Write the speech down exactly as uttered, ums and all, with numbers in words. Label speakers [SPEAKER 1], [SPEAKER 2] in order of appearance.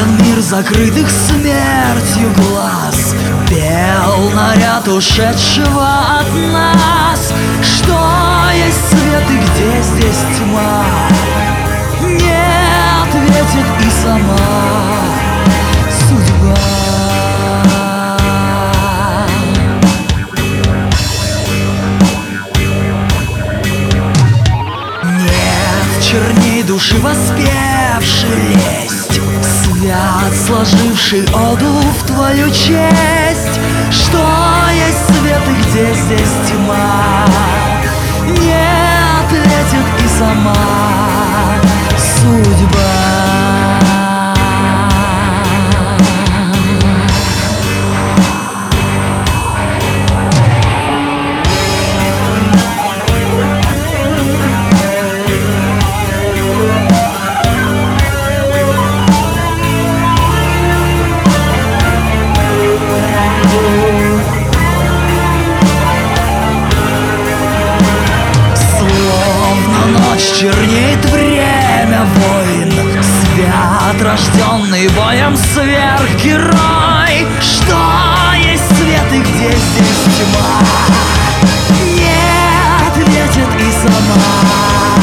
[SPEAKER 1] Виден мир закрытых смертью глаз, пел наряд ушедшего от нас. Что есть свет и где здесь тьма, не ответит и сама судьба. Нет черней души воспевшей лесть, свят, сложивший оду в твою честь. Что есть свет и где здесь тьма, не ответит и сама судьба. Чернеет время войн, свят, рожденный боем сверхгерой. Что есть свет и где здесь тьма, не ответит и сама